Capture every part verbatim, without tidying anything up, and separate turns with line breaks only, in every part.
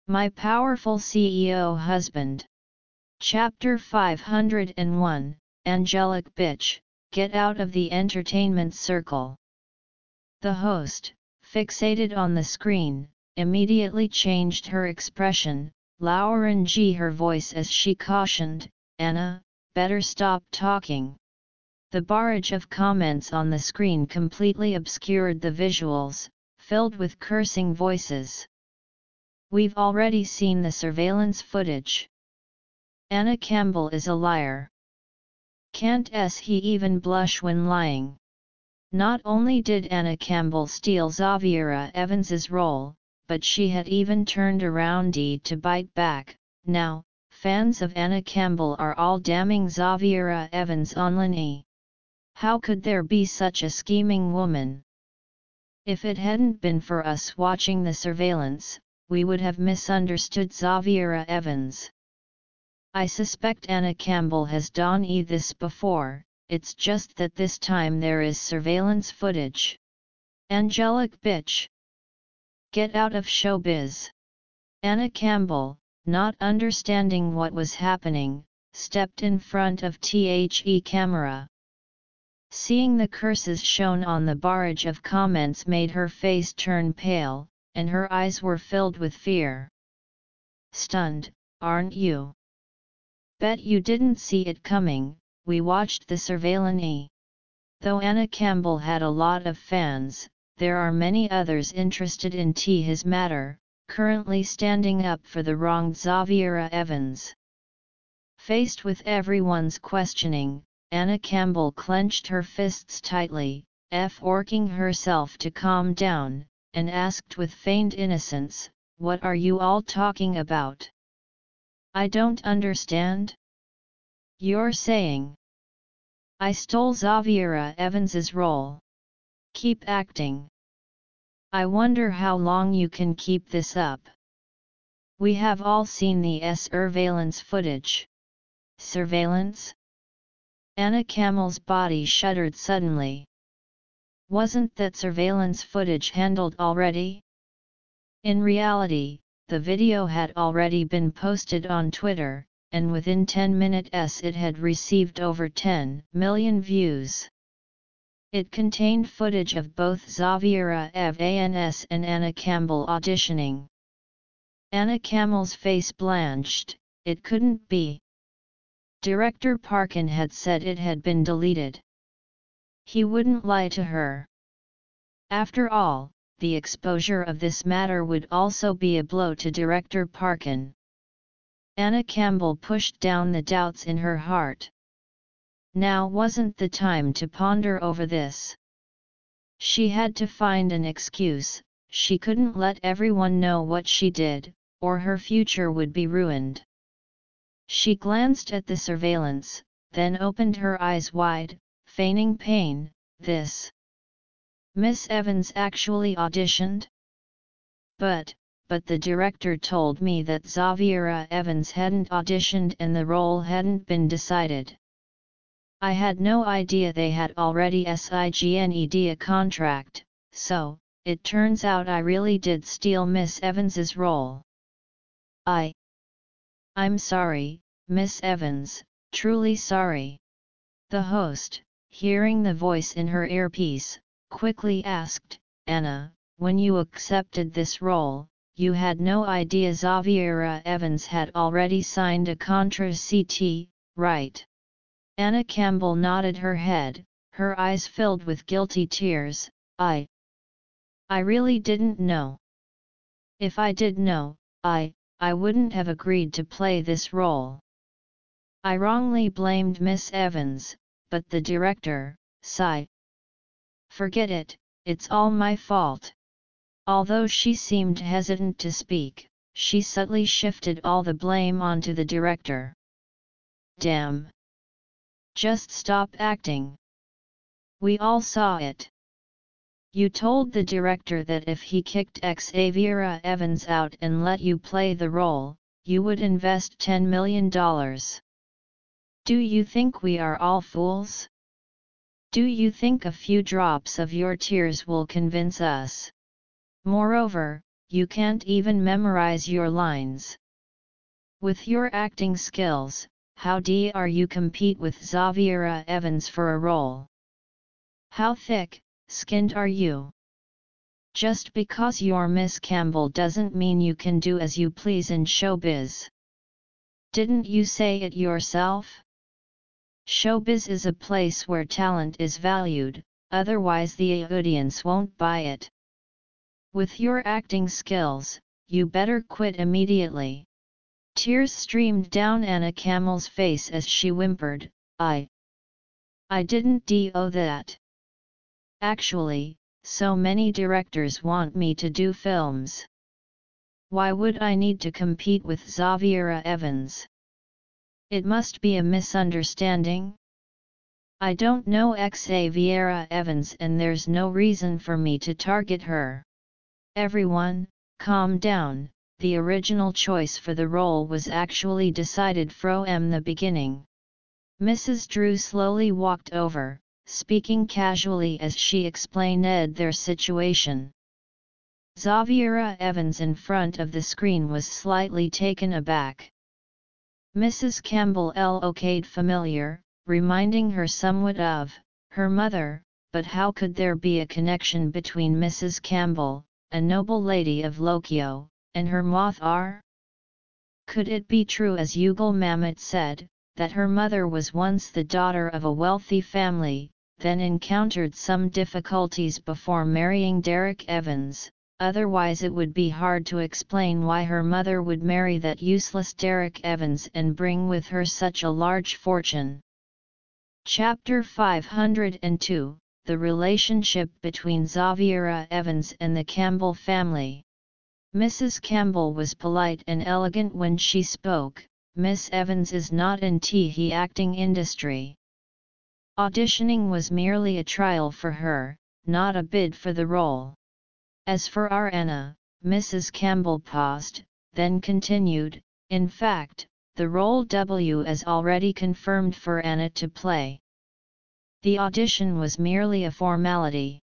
My Powerful C E O Husband. Chapter five hundred one, Angelic Bitch, Get Out of the Entertainment Circle. The host, fixated on the screen, immediately changed her expression, lowering her voice as she cautioned, "Anna, better stop talking." The barrage of comments on the screen completely obscured the visuals, filled with cursing voices. "We've already seen the surveillance footage. Anna Campbell is a liar. Can't he even blush when lying?" Not only did Anna Campbell steal Xaviera Evans's role, but she had even turned around to bite back. Now, fans of Anna Campbell are all damning Xaviera Evans online. How could there be such a scheming woman? If it hadn't been for us watching the surveillance, we would have misunderstood Xaviera Evans. I suspect Anna Campbell has done this before, it's just that this time there is surveillance footage. Angelic bitch. Get out of showbiz. Anna Campbell, not understanding what was happening, stepped in front of the camera. Seeing the curses shown on the barrage of comments made her face turn pale, and her eyes were filled with fear. "Stunned, aren't you? Bet you didn't see it coming. We watched the surveillance." Though Anna Campbell had a lot of fans, there are many others interested in his matter, currently standing up for the wronged Xaviera Evans. Faced with everyone's questioning, Anna Campbell clenched her fists tightly, forcing herself to calm down, and asked with feigned innocence, "What are you all talking about? I don't understand. You're saying I stole Xaviera Evans's role? Keep acting. I wonder how long you can keep this up. We have all seen the surveillance footage." Surveillance? Anna Campbell's body shuddered suddenly. Wasn't that surveillance footage handled already? In reality, the video had already been posted on Twitter, and within ten minutes it had received over ten million views. It contained footage of both Xaviera Evans and Anna Campbell auditioning. Anna Campbell's face blanched. It couldn't be. Director Parkin had said it had been deleted. He wouldn't lie to her. After all, the exposure of this matter would also be a blow to Director Parkin. Anna Campbell pushed down the doubts in her heart. Now wasn't the time to ponder over this. She had to find an excuse. She couldn't let everyone know what she did, or her future would be ruined. She glanced at the surveillance, then opened her eyes wide, feigning pain. "This Miss Evans actually auditioned? But, but the director told me that Xaviera Evans hadn't auditioned and the role hadn't been decided. I had no idea they had already signed a contract, so, it turns out I really did steal Miss Evans's role. I... I'm sorry, Miss Evans, truly sorry." The host, hearing the voice in her earpiece, quickly asked, "Anna, when you accepted this role, you had no idea Xaviera Evans had already signed a contract, right?" Anna Campbell nodded her head, her eyes filled with guilty tears. I... I really didn't know. If I did know, I... I wouldn't have agreed to play this role. I wrongly blamed Miss Evans, but the director, sigh. Forget it, it's all my fault." Although she seemed hesitant to speak, she subtly shifted all the blame onto the director. "Damn. Just stop acting. We all saw it. You told the director that if he kicked Xaviera Evans out and let you play the role, you would invest ten million dollars. Do you think we are all fools? Do you think a few drops of your tears will convince us? Moreover, you can't even memorize your lines. With your acting skills, how dare you compete with Xaviera Evans for a role? How thick-skinned are you? Just because you're Miss Campbell doesn't mean you can do as you please in showbiz. Didn't you say it yourself? Showbiz is a place where talent is valued, otherwise the audience won't buy it. With your acting skills, you better quit immediately. Tears streamed down Anna Camel's face as she whimpered, I... I didn't do that. Actually, so many directors want me to do films. Why would I need to compete with Xaviera Evans? It must be a misunderstanding. I don't know Xaviera Evans and there's no reason for me to target her. Everyone, calm down, the original choice for the role was actually decided from the beginning. Missus Drew slowly walked over, speaking casually as she explained their situation. Xaviera Evans in front of the screen was slightly taken aback. Missus Campbell looked familiar, reminding her somewhat of her mother, but how could there be a connection between Missus Campbell, a noble lady of Lokio, and her moth R? Could it be true as Yugal Mammoth said, that her mother was once the daughter of a wealthy family, then encountered some difficulties before marrying Derek Evans? Otherwise it would be hard to explain why her mother would marry that useless Derek Evans and bring with her such a large fortune. Chapter five hundred two, The Relationship Between Xaviera Evans and the Campbell Family. Missus Campbell was polite and elegant when she spoke. Miss Evans is not in the acting industry. Auditioning was merely a trial for her, not a bid for the role. As for our Anna, Missus Campbell paused, then continued, in fact, the role W is already confirmed for Anna to play. The audition was merely a formality.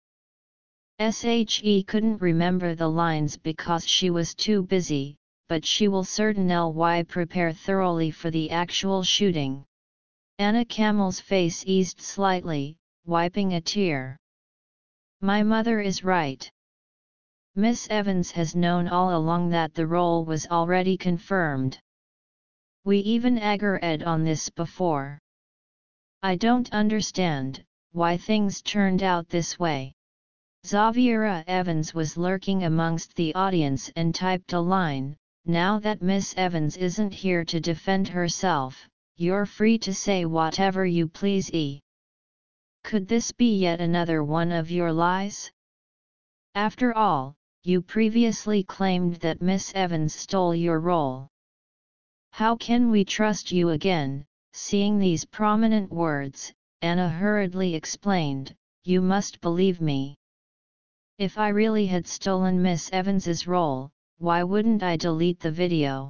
She couldn't remember the lines because she was too busy, but she will certainly prepare thoroughly for the actual shooting. Anna Camel's face eased slightly, wiping a tear. My mother is right. Miss Evans has known all along that the role was already confirmed. We even agreed on this before. I don't understand why things turned out this way. Xaviera Evans was lurking amongst the audience and typed a line, now that Miss Evans isn't here to defend herself, you're free to say whatever you please. E. Could this be yet another one of your lies? After all, you previously claimed that Miss Evans stole your role. How can we trust you again? Seeing these prominent words, Anna hurriedly explained, you must believe me. If I really had stolen Miss Evans's role, why wouldn't I delete the video?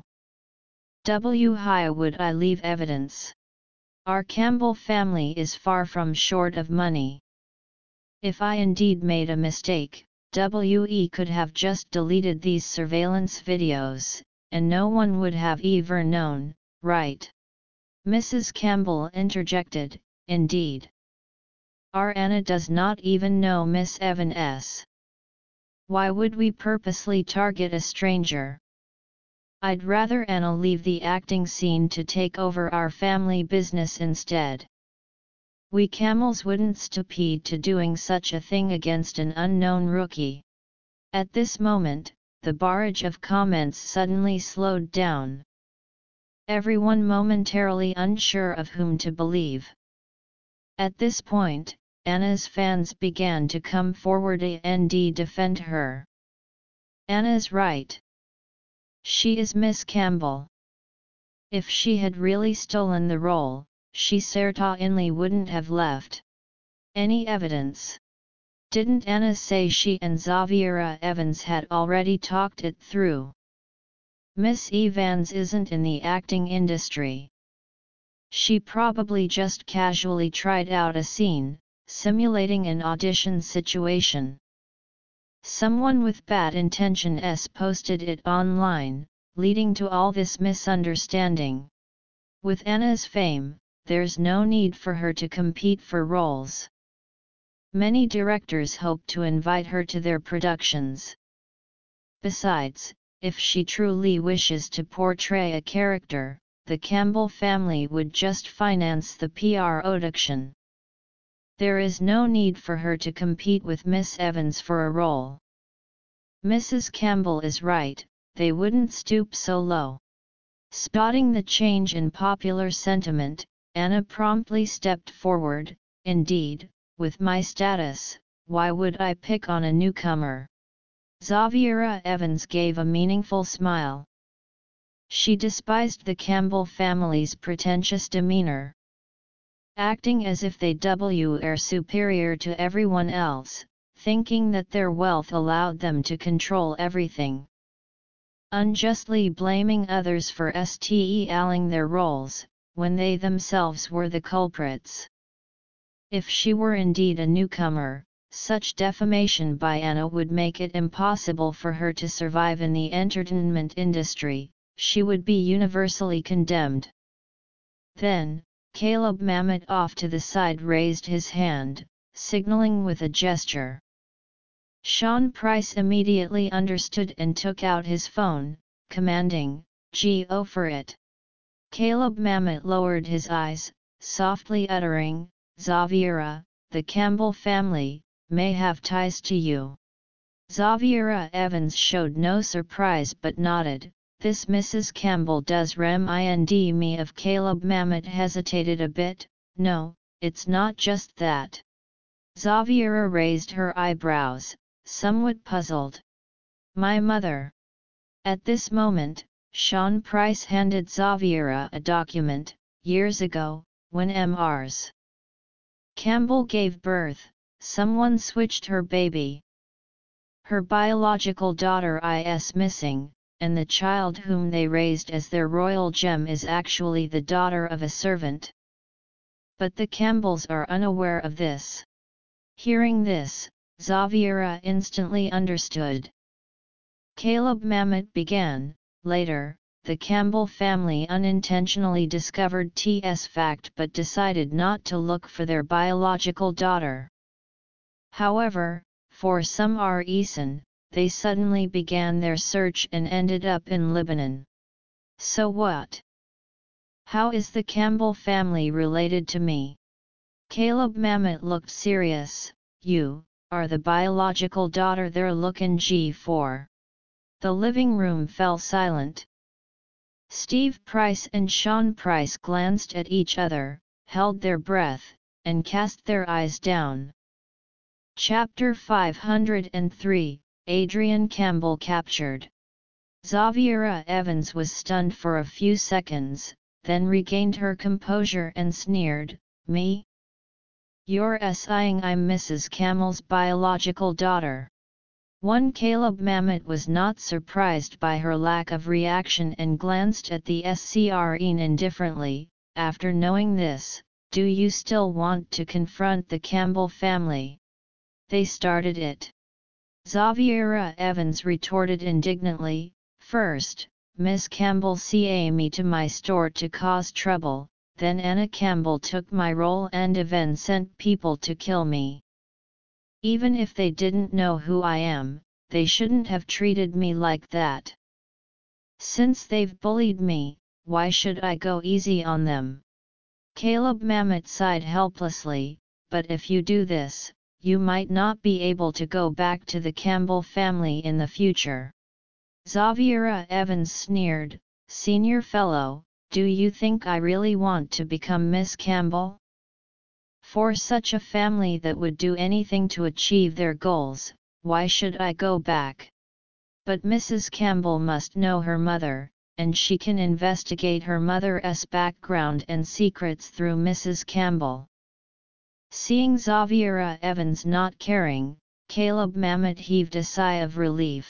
Why would I leave evidence? Our Campbell family is far from short of money. If I indeed made a mistake, W E could have just deleted these surveillance videos, and no one would have ever known, right? Missus Campbell interjected, indeed. Our Anna does not even know Miss Evans. Why would we purposely target a stranger? I'd rather Anna leave the acting scene to take over our family business instead. We Camels wouldn't stoop to doing such a thing against an unknown rookie. At this moment, the barrage of comments suddenly slowed down. Everyone momentarily unsure of whom to believe. At this point, Anna's fans began to come forward and defend her. Anna's right. She is Miss Campbell. If she had really stolen the role, she certainly wouldn't have left any evidence. Didn't Anna say she and Xaviera Evans had already talked it through? Miss Evans isn't in the acting industry. She probably just casually tried out a scene, simulating an audition situation. Someone with bad intentions posted it online, leading to all this misunderstanding. With Anna's fame, there's no need for her to compete for roles. Many directors hope to invite her to their productions. Besides, if she truly wishes to portray a character, the Campbell family would just finance the P R production. There is no need for her to compete with Miss Evans for a role. Missus Campbell is right, they wouldn't stoop so low. Spotting the change in popular sentiment, Anna promptly stepped forward. Indeed, with my status, why would I pick on a newcomer? Xaviera Evans gave a meaningful smile. She despised the Campbell family's pretentious demeanor. Acting as if they were superior to everyone else, thinking that their wealth allowed them to control everything. Unjustly blaming others for stealing their roles, when they themselves were the culprits. If she were indeed a newcomer, such defamation by Anna would make it impossible for her to survive in the entertainment industry. She would be universally condemned. Then, Caleb Mamet off to the side raised his hand, signaling with a gesture. Sean Price immediately understood and took out his phone, commanding, "Go for it." Caleb Mamet lowered his eyes, softly uttering, "Xaviera, the Campbell family, may have ties to you." Xaviera Evans showed no surprise but nodded. "This Missus Campbell does remind me of Caleb." Mamet hesitated a bit. "No, it's not just that." Xaviera raised her eyebrows, somewhat puzzled. "My mother." At this moment, Sean Price handed Xaviera a document. "Years ago, when Missus Campbell gave birth, someone switched her baby. Her biological daughter is missing, and the child whom they raised as their royal gem is actually the daughter of a servant. But the Campbells are unaware of this." Hearing this, Xaviera instantly understood. Caleb Mamet began, "Later, the Campbell family unintentionally discovered this fact but decided not to look for their biological daughter. However, for some reason, they suddenly began their search and ended up in Lebanon. So what? How is the Campbell family related to me?" Caleb Mamet looked serious. "You are the biological daughter they're looking for." The living room fell silent. Steve Price and Sean Price glanced at each other, held their breath, and cast their eyes down. Chapter five hundred three, Adrian Campbell captured. Xaviera Evans was stunned for a few seconds, then regained her composure and sneered, "Me? You're saying I'm Missus Campbell's biological daughter?" One Caleb Mamet was not surprised by her lack of reaction and glanced at the screen indifferently. "After knowing this, do you still want to confront the Campbell family? They started it." Xaviera Evans retorted indignantly, "First, Miss Campbell sent me to my store to cause trouble, then Anna Campbell took my role and even sent people to kill me. Even if they didn't know who I am, they shouldn't have treated me like that. Since they've bullied me, why should I go easy on them?" Caleb Mamet sighed helplessly, "But if you do this, you might not be able to go back to the Campbell family in the future." Xaviera Evans sneered, "Senior fellow, do you think I really want to become Miss Campbell? For such a family that would do anything to achieve their goals, why should I go back? But Missus Campbell must know her mother, and she can investigate her mother's background and secrets through Missus Campbell." Seeing Xaviera Evans not caring, Caleb Mamet heaved a sigh of relief.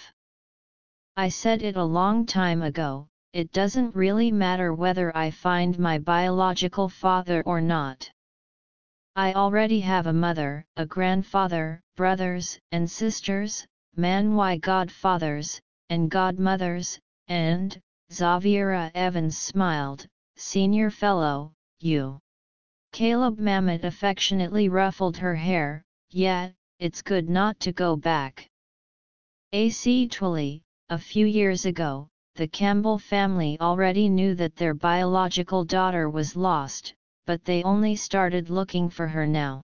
"I said it a long time ago, it doesn't really matter whether I find my biological father or not. I already have a mother, a grandfather, brothers and sisters. man why godfathers, and godmothers, and, Xaviera Evans smiled, senior fellow, you. Caleb Mamet affectionately ruffled her hair, yeah, it's good not to go back. Actually, a few years ago, the Campbell family already knew that their biological daughter was lost, but they only started looking for her now.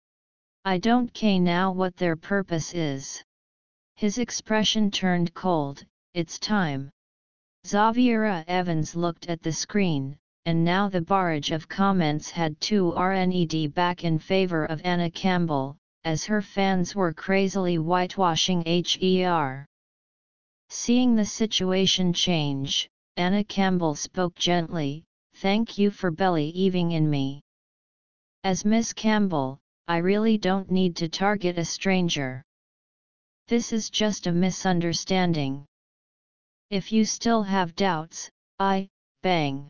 I don't care now what their purpose is. His expression turned cold. It's time. Xaviera Evans looked at the screen, and now the barrage of comments had turned back in favor of Anna Campbell, as her fans were crazily whitewashing her. Seeing the situation change, Anna Campbell spoke gently, "Thank you for believing in me. As Miss Campbell, I really don't need to target a stranger. This is just a misunderstanding. If you still have doubts, I, bang."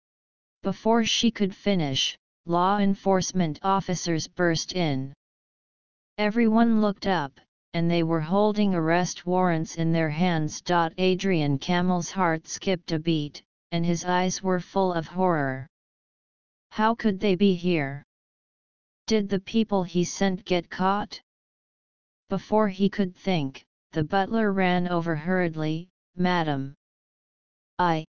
Before she could finish, law enforcement officers burst in. Everyone looked up, and they were holding arrest warrants in their hands. Adrian Campbell's heart skipped a beat, and his eyes were full of horror. How could they be here? Did the people he sent get caught? Before he could think, the butler ran over hurriedly, "Madam, I...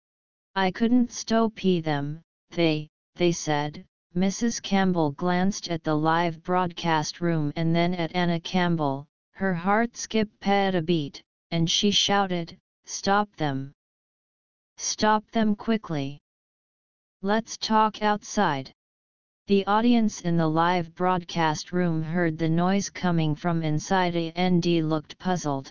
I couldn't stop them, they, they said." Missus Campbell glanced at the live broadcast room and then at Anna Campbell. Her heart skipped a beat, and she shouted, "Stop them! Stop them quickly! Let's talk outside." The audience in the live broadcast room heard the noise coming from inside and looked puzzled.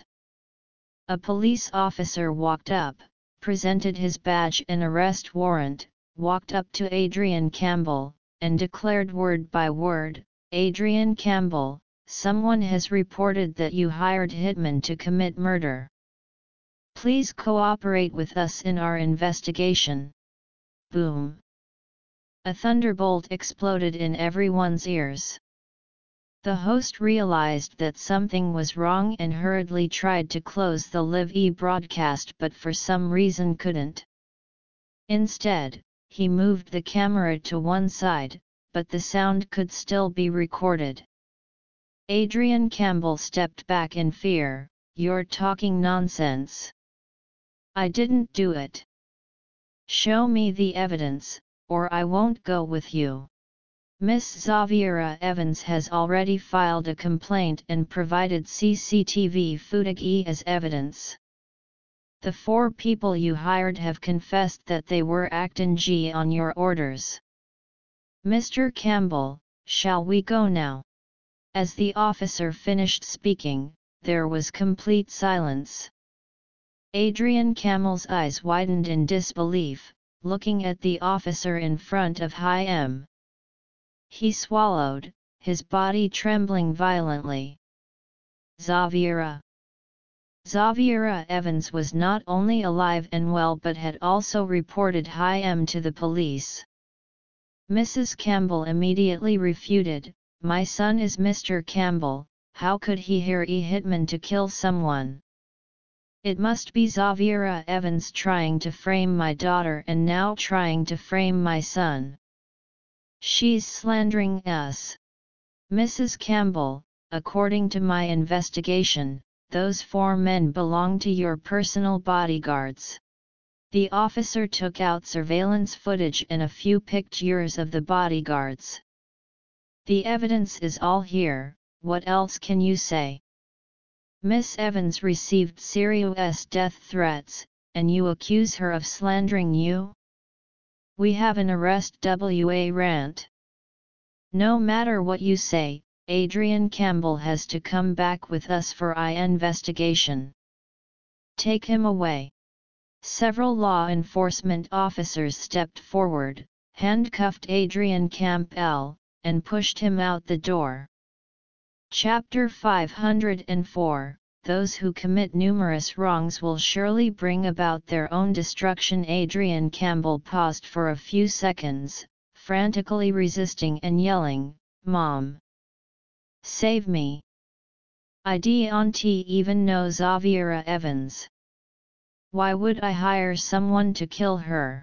A police officer walked up, presented his badge and arrest warrant, walked up to Adrian Campbell, and declared word by word, "Adrian Campbell, someone has reported that you hired hitmen to commit murder. Please cooperate with us in our investigation." Boom! A thunderbolt exploded in everyone's ears. The host realized that something was wrong and hurriedly tried to close the live broadcast, but for some reason couldn't. Instead, he moved the camera to one side, but the sound could still be recorded. Adrian Campbell stepped back in fear. "You're talking nonsense. I didn't do it. Show me the evidence, or I won't go with you." Miss Xaviera Evans has already filed a complaint and provided C C T V footage as evidence. The four people you hired have confessed that they were acting on your orders. "Mister Campbell, shall we go now?" As the officer finished speaking, there was complete silence. Adrian Campbell's eyes widened in disbelief, looking at the officer in front of him. He swallowed, his body trembling violently. Xaviera. Xaviera Evans was not only alive and well but had also reported him to the police. Missus Campbell immediately refuted, "My son is Mister Campbell, how could he hire a hitman to kill someone? It must be Xaviera Evans trying to frame my daughter and now trying to frame my son. She's slandering us. Missus Campbell, according to my investigation, those four men belong to your personal bodyguards." The officer took out surveillance footage and a few pictures of the bodyguards. "The evidence is all here, what else can you say? Miss Evans received serious death threats, and you accuse her of slandering you? We have an arrest warrant. No matter what you say, Adrian Campbell has to come back with us for an investigation. Take him away." Several law enforcement officers stepped forward, handcuffed Adrian Campbell, and pushed him out the door. Chapter five hundred four, Those who commit numerous wrongs will surely bring about their own destruction. Adrian Campbell paused for a few seconds, frantically resisting and yelling, "Mom! Save me! I don't even know Xaviera Evans. Why would I hire someone to kill her?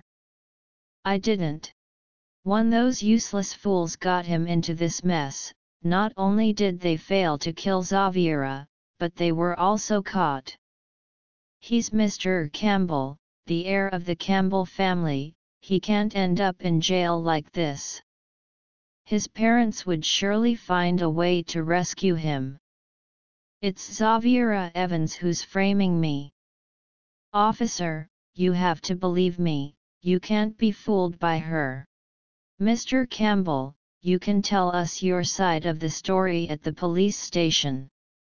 I didn't. One those useless fools got him into this mess. Not only did they fail to kill Xaviera, but they were also caught. He's Mister Campbell, the heir of the Campbell family. He can't end up in jail like this. His parents would surely find a way to rescue him. It's Xaviera Evans who's framing me. Officer, you have to believe me, you can't be fooled by her. Mister Campbell, you can tell us your side of the story at the police station.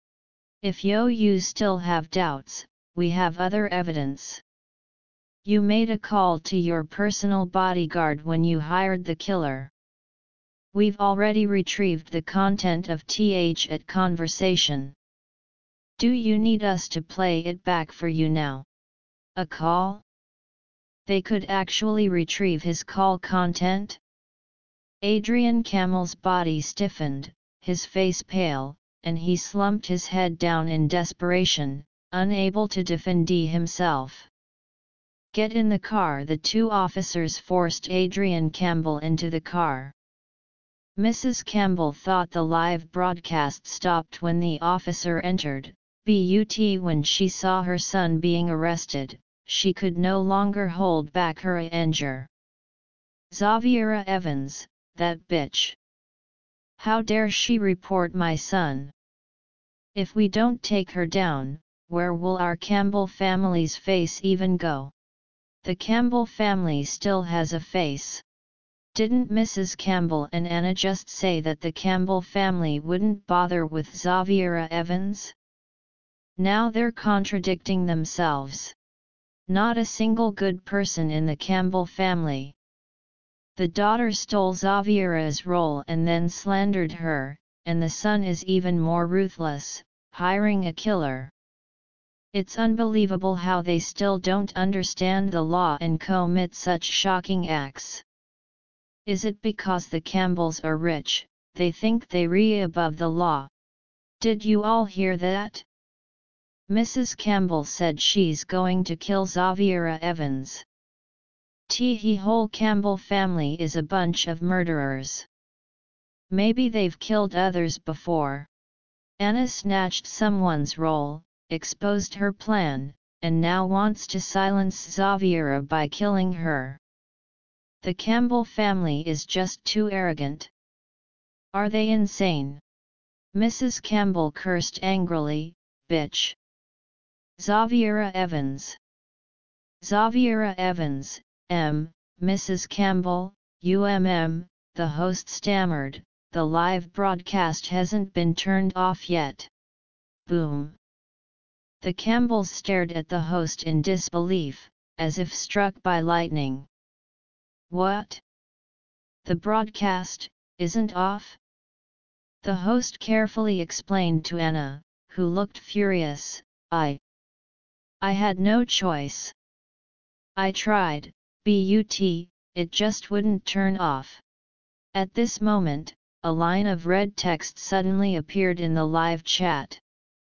If yo you still have doubts, we have other evidence. You made a call to your personal bodyguard when you hired the killer. We've already retrieved the content of the chat conversation. Do you need us to play it back for you now? A call? They could actually retrieve his call content? Adrian Campbell's body stiffened, his face pale, and he slumped his head down in desperation, unable to defend himself. Get in the car. The two officers forced Adrian Campbell into the car. Missus Campbell thought the live broadcast stopped when the officer entered, but when she saw her son being arrested, she could no longer hold back her anger. Xaviera Evans, that bitch. How dare she report my son? If we don't take her down, where will our Campbell family's face even go? The Campbell family still has a face. Didn't Missus Campbell and Anna just say that the Campbell family wouldn't bother with Xaviera Evans? Now they're contradicting themselves. Not a single good person in the Campbell family. The daughter stole Xaviera's role and then slandered her, and the son is even more ruthless, hiring a killer. It's unbelievable how they still don't understand the law and commit such shocking acts. Is it because the Campbells are rich, they think they re above the law? Did you all hear that? Missus Campbell said she's going to kill Xaviera Evans. The whole Campbell family is a bunch of murderers. Maybe they've killed others before. Anna snatched someone's role, exposed her plan, and now wants to silence Xaviera by killing her. The Campbell family is just too arrogant. Are they insane? Missus Campbell cursed angrily, bitch. Xaviera Evans. Xaviera Evans, M, Missus Campbell, U M M, the host stammered, the live broadcast hasn't been turned off yet. Boom. The Campbells stared at the host in disbelief, as if struck by lightning. What? The broadcast isn't off? The host carefully explained to Anna, who looked furious, I... I had no choice. I tried, but it just wouldn't turn off. At this moment, a line of red text suddenly appeared in the live chat.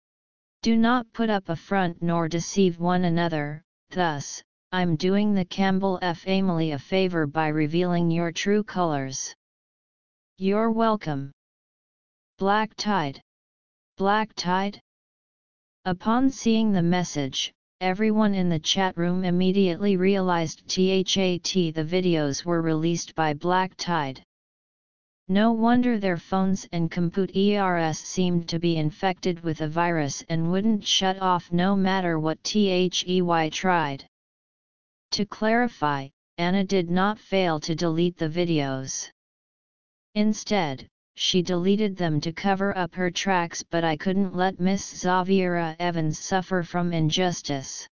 Do not put up a front nor deceive one another, thus, I'm doing the Campbell family a favor by revealing your true colors. You're welcome. Black Tide. Black Tide? Upon seeing the message, everyone in the chat room immediately realized that the videos were released by Black Tide. No wonder their phones and computers seemed to be infected with a virus and wouldn't shut off no matter what They tried. To clarify, Anna did not fail to delete the videos. Instead, she deleted them to cover up her tracks, but I couldn't let Miss Xaviera Evans suffer from injustice.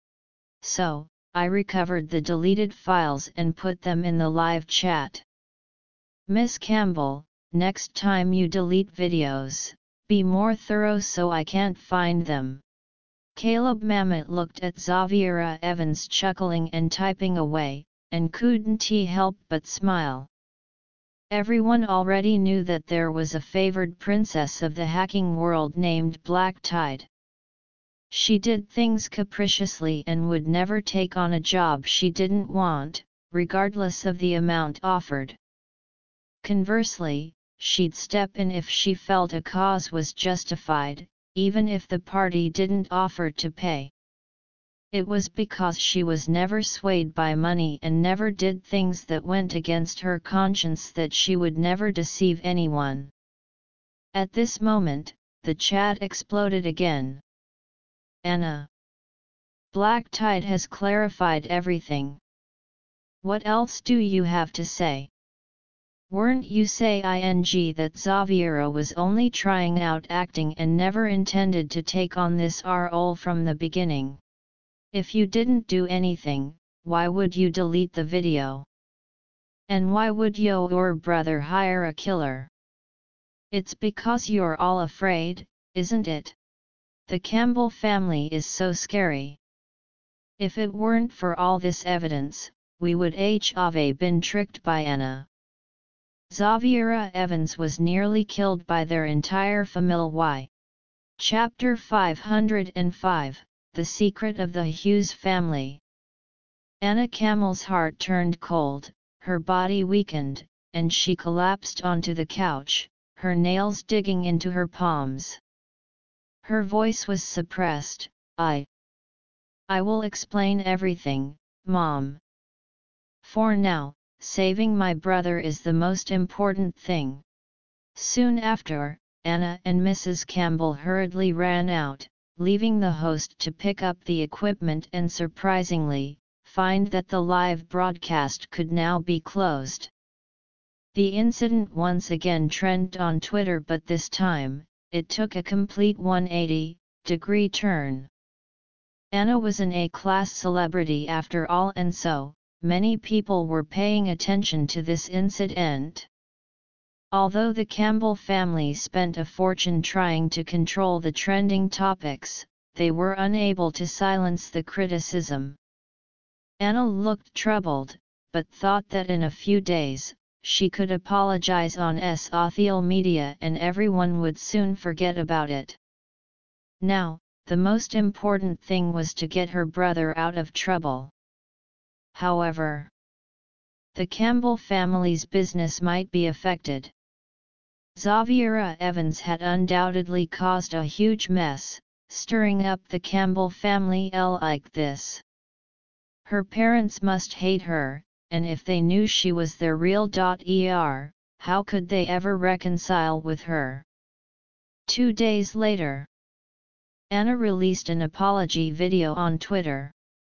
So, I recovered the deleted files and put them in the live chat. Miss Campbell, next time you delete videos, be more thorough so I can't find them. Caleb Mamet looked at Xaviera Evans chuckling and typing away, and couldn't he help but smile. Everyone already knew that there was a favored princess of the hacking world named Black Tide. She did things capriciously and would never take on a job she didn't want, regardless of the amount offered. Conversely, she'd step in if she felt a cause was justified, even if the party didn't offer to pay. It was because she was never swayed by money and never did things that went against her conscience that she would never deceive anyone. At this moment, the chat exploded again. Anna. Black Tide has clarified everything. What else do you have to say? Weren't you saying that Xaviera was only trying out acting and never intended to take on this role from the beginning? If you didn't do anything, why would you delete the video? And why would your brother hire a killer? It's because you're all afraid, isn't it? The Campbell family is so scary. If it weren't for all this evidence, we would have been tricked by Anna. Xaviera Evans was nearly killed by their entire family. Chapter five hundred five, The Secret of the Hughes Family. Anna Campbell's heart turned cold, her body weakened, and she collapsed onto the couch, her nails digging into her palms. Her voice was suppressed. I. I will explain everything, Mom. For now, saving my brother is the most important thing. Soon after, Anna and Missus Campbell hurriedly ran out, leaving the host to pick up the equipment and surprisingly, find that the live broadcast could now be closed. The incident once again trended on Twitter, but this time, it took a complete one hundred eighty degree turn. Anna was an A-class celebrity after all, and so, many people were paying attention to this incident. Although the Campbell family spent a fortune trying to control the trending topics, they were unable to silence the criticism. Anna looked troubled, but thought that in a few days, she could apologize on social media and everyone would soon forget about it. Now, the most important thing was to get her brother out of trouble. However, the Campbell family's business might be affected. Xaviera Evans had undoubtedly caused a huge mess, stirring up the Campbell family like this. Her parents must hate her, and if they knew she was their real er, how could they ever reconcile with her? Two days later, Anna released an apology video on Twitter.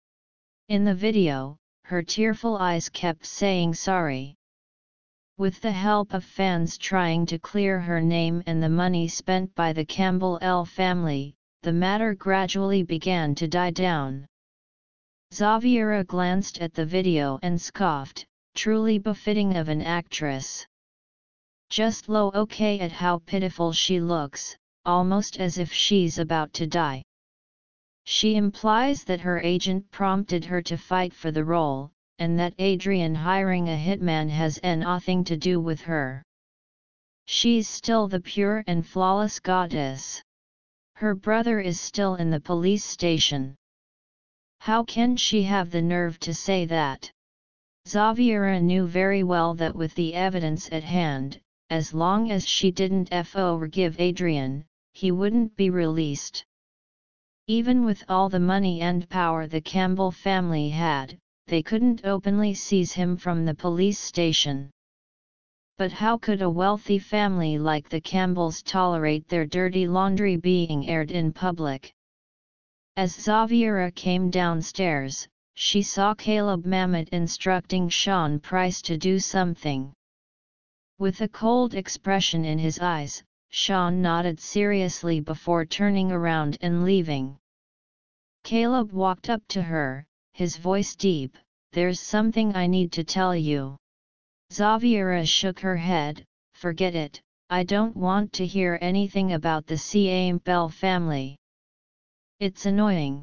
In the video, her tearful eyes kept saying sorry. With the help of fans trying to clear her name and the money spent by the Campbell L family, the matter gradually began to die down. Xaviera glanced at the video and scoffed, truly befitting of an actress. Just look at how pitiful she looks, almost as if she's about to die. She implies that her agent prompted her to fight for the role, and that Adrian hiring a hitman has nothing to do with her. She's still the pure and flawless goddess. Her brother is still in the police station. How can she have the nerve to say that? Xaviera knew very well that with the evidence at hand, as long as she didn't forgive Adrian, he wouldn't be released. Even with all the money and power the Campbell family had, they couldn't openly seize him from the police station. But how could a wealthy family like the Campbells tolerate their dirty laundry being aired in public? As Xaviera came downstairs, she saw Caleb Mamet instructing Sean Price to do something. With a cold expression in his eyes, Sean nodded seriously before turning around and leaving. Caleb walked up to her, his voice deep. "There's something I need to tell you." Xaviera shook her head. "Forget it, I don't want to hear anything about the Campbell family. It's annoying.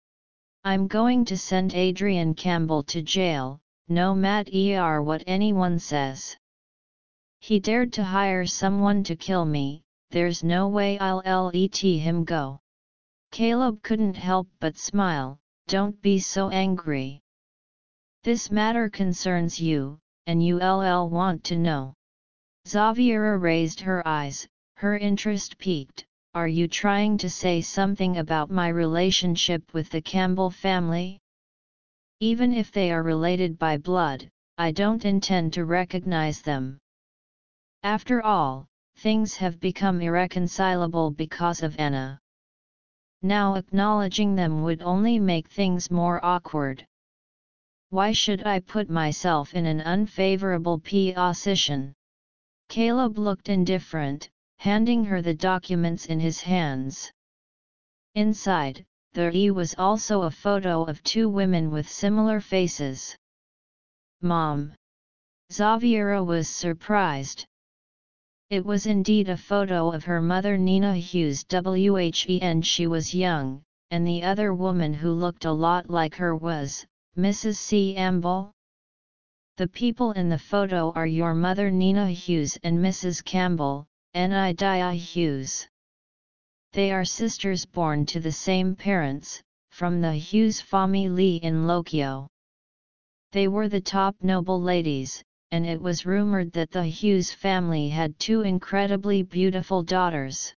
I'm going to send Adrian Campbell to jail, no matter what anyone says." He dared to hire someone to kill me, there's no way I'll let him go. Caleb couldn't help but smile. Don't be so angry. This matter concerns you, and you'll want to know. Xaviera raised her eyes, her interest piqued. Are you trying to say something about my relationship with the Campbell family? Even if they are related by blood, I don't intend to recognize them. After all, things have become irreconcilable because of Anna. Now acknowledging them would only make things more awkward. Why should I put myself in an unfavorable position? Caleb looked indifferent, handing her the documents in his hands. Inside, there was also a photo of two women with similar faces. Mom! Xaviera was surprised. It was indeed a photo of her mother Nina Hughes when she was young, and the other woman who looked a lot like her was Missus Campbell. The people in the photo are your mother Nina Hughes and Missus Campbell, Nidia Hughes. They are sisters born to the same parents, from the Hughes family in Lokio. They were the top noble ladies, and it was rumored that the Hughes family had two incredibly beautiful daughters.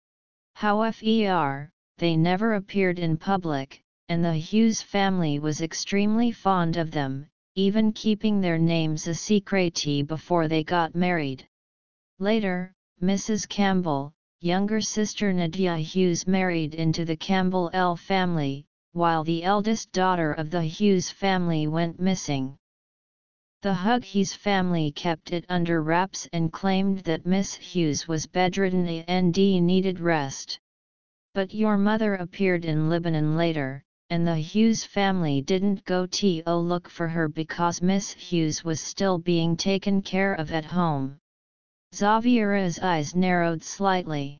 However, they never appeared in public, and the Hughes family was extremely fond of them, even keeping their names a secret before they got married. Later, Missus Campbell, younger sister Nadia Hughes, married into the Campbell L family, while the eldest daughter of the Hughes family went missing. The Hughes family kept it under wraps and claimed that Miss Hughes was bedridden and needed rest. But your mother appeared in Lebanon later, and the Hughes family didn't go to look for her because Miss Hughes was still being taken care of at home. Xaviera's eyes narrowed slightly.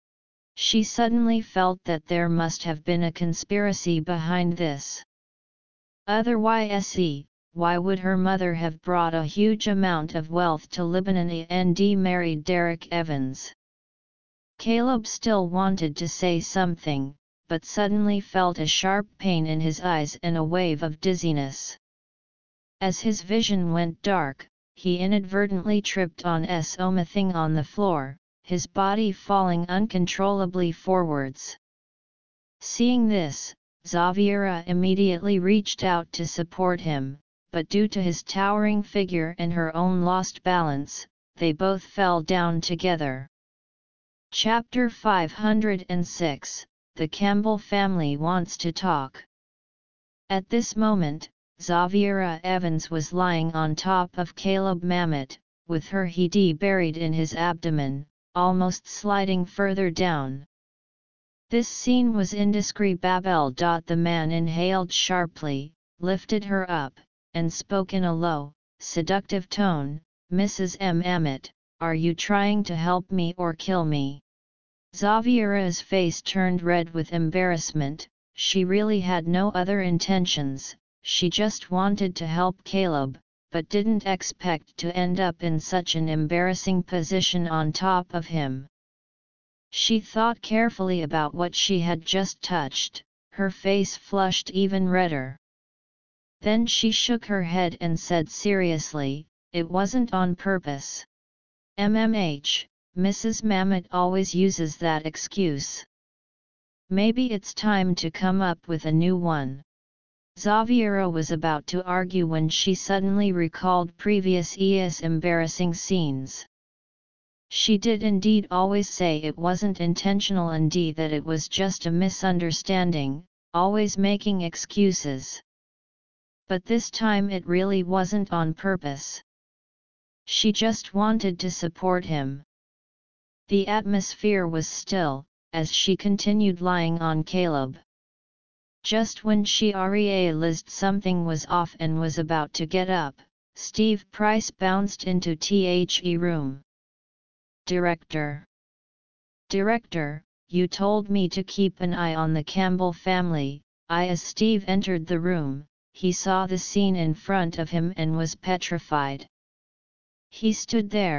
She suddenly felt that there must have been a conspiracy behind this. Otherwise, why would her mother have brought a huge amount of wealth to Lebanon and married Derek Evans? Caleb still wanted to say something, but suddenly felt a sharp pain in his eyes and a wave of dizziness. As his vision went dark, he inadvertently tripped on something on the floor, his body falling uncontrollably forwards. Seeing this, Xaviera immediately reached out to support him, but due to his towering figure and her own lost balance, they both fell down together. Chapter five hundred six, The Campbell Family Wants to Talk. At this moment, Xaviera Evans was lying on top of Caleb Mamet, with her head buried in his abdomen, almost sliding further down. This scene was indescribable. The man inhaled sharply, lifted her up, and spoke in a low, seductive tone, Missus M. Mamet, are you trying to help me or kill me? Xaviera's face turned red with embarrassment. She really had no other intentions, she just wanted to help Caleb, but didn't expect to end up in such an embarrassing position on top of him. She thought carefully about what she had just touched, her face flushed even redder. Then she shook her head and said seriously, it wasn't on purpose. M M H, Missus Mamet always uses that excuse. Maybe it's time to come up with a new one. Xaviera was about to argue when she suddenly recalled previous E S embarrassing scenes. She did indeed always say it wasn't intentional and that it was just a misunderstanding, always making excuses. But this time it really wasn't on purpose. She just wanted to support him. The atmosphere was still, as she continued lying on Caleb. Just when she realized something was off and was about to get up, Steve Price bounced into the room. Director. Director, you told me to keep an eye on the Campbell family. I As Steve entered the room, he saw the scene in front of him and was petrified. He stood there,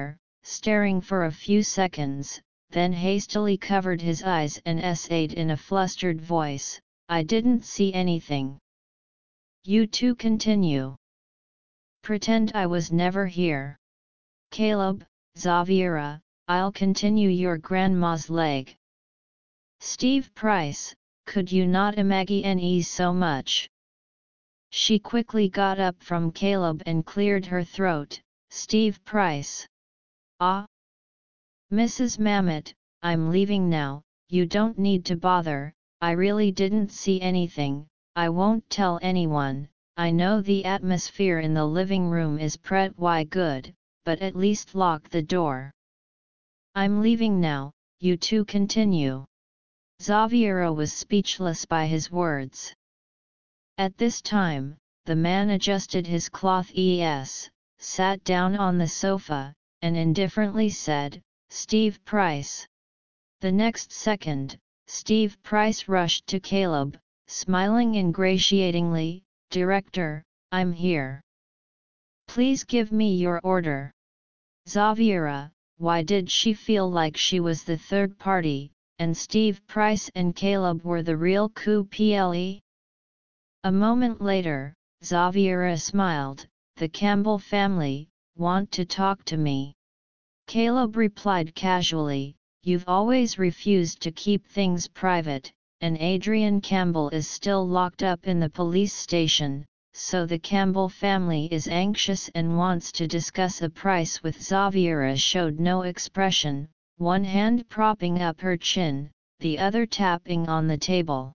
staring for a few seconds, then hastily covered his eyes and essayed in a flustered voice, "I didn't see anything." "You two continue. Pretend I was never here. Caleb, Xaviera, I'll continue your grandma's leg." "Steve Price, could you not imagine so much?" She quickly got up from Caleb and cleared her throat. "Steve Price. Ah? Missus Mamet, I'm leaving now, you don't need to bother, I really didn't see anything, I won't tell anyone, I know the atmosphere in the living room is pretty good, but at least lock the door." "I'm leaving now, you two continue." Xaviera was speechless by his words. At this time, the man adjusted his cloth es, sat down on the sofa, and indifferently said, "Steve Price." The next second, Steve Price rushed to Caleb, smiling ingratiatingly, "Director, I'm here. Please give me your order." Xaviera, why did she feel like she was the third party, and Steve Price and Caleb were the real couple? A moment later, Xaviera smiled, "The Campbell family, want to talk to me." Caleb replied casually, "You've always refused to keep things private, and Adrian Campbell is still locked up in the police station, so the Campbell family is anxious and wants to discuss a price with." Xaviera showed no expression, one hand propping up her chin, the other tapping on the table.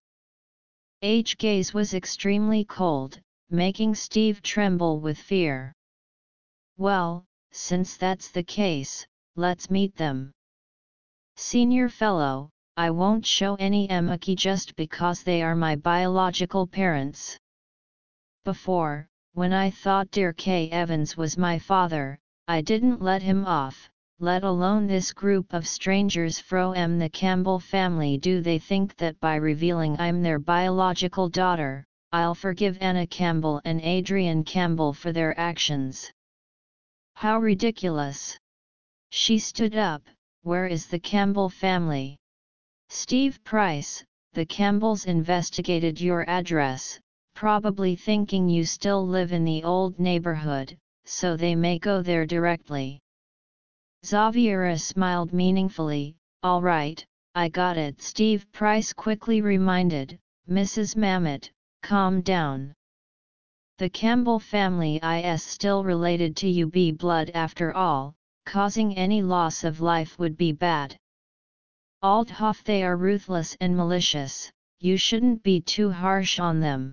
H gaze was extremely cold, making Steve tremble with fear. "Well, since that's the case, let's meet them. Senior fellow, I won't show any empathy just because they are my biological parents. Before, when I thought dear K. Evans was my father, I didn't let him off, let alone this group of strangers from the Campbell family. Do they think that by revealing I'm their biological daughter, I'll forgive Anna Campbell and Adrian Campbell for their actions? How ridiculous!" She stood up. "Where is the Campbell family?" "Steve Price, the Campbells investigated your address, probably thinking you still live in the old neighborhood, so they may go there directly." Xaviera smiled meaningfully. "All right, I got it." Steve Price quickly reminded, "Missus Mamet, calm down. The Campbell family is still related to U B blood after all, causing any loss of life would be bad. Although they are ruthless and malicious, you shouldn't be too harsh on them.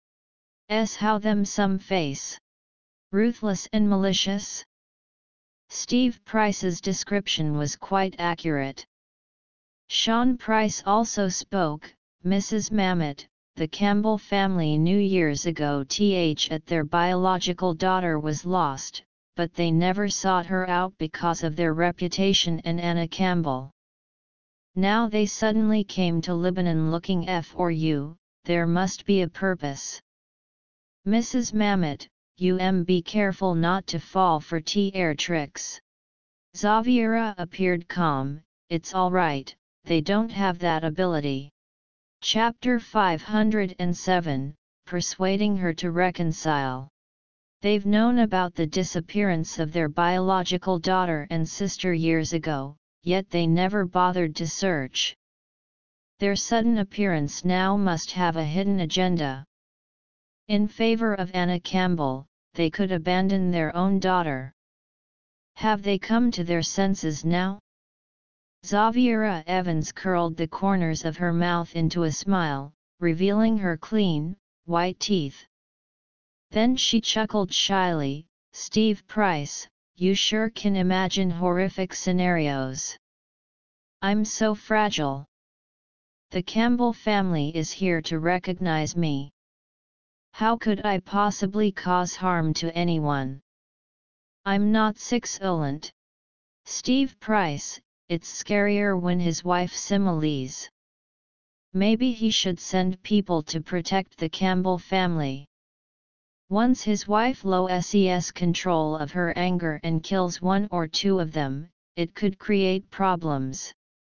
S how them some face. Ruthless and malicious?" Steve Price's description was quite accurate. Sean Price also spoke, "Missus Mamet, the Campbell family knew years ago that their biological daughter was lost, but they never sought her out because of their reputation and Anna Campbell. Now they suddenly came to Lebanon looking for you, there must be a purpose. Missus Mamet, you m be careful not to fall for their tricks." Xaviera appeared calm, "It's all right, they don't have that ability." Chapter five hundred seven, Persuading her to reconcile. They've known about the disappearance of their biological daughter and sister years ago, yet they never bothered to search. Their sudden appearance now must have a hidden agenda. In favor of Anna Campbell, they could abandon their own daughter. Have they come to their senses now? Xaviera Evans curled the corners of her mouth into a smile, revealing her clean, white teeth. Then she chuckled shyly, "Steve Price, you sure can imagine horrific scenarios. I'm so fragile. The Campbell family is here to recognize me. How could I possibly cause harm to anyone? I'm not six-olent. Steve Price, it's scarier when his wife similes. Maybe he should send people to protect the Campbell family." Once his wife loses control of her anger and kills one or two of them, it could create problems.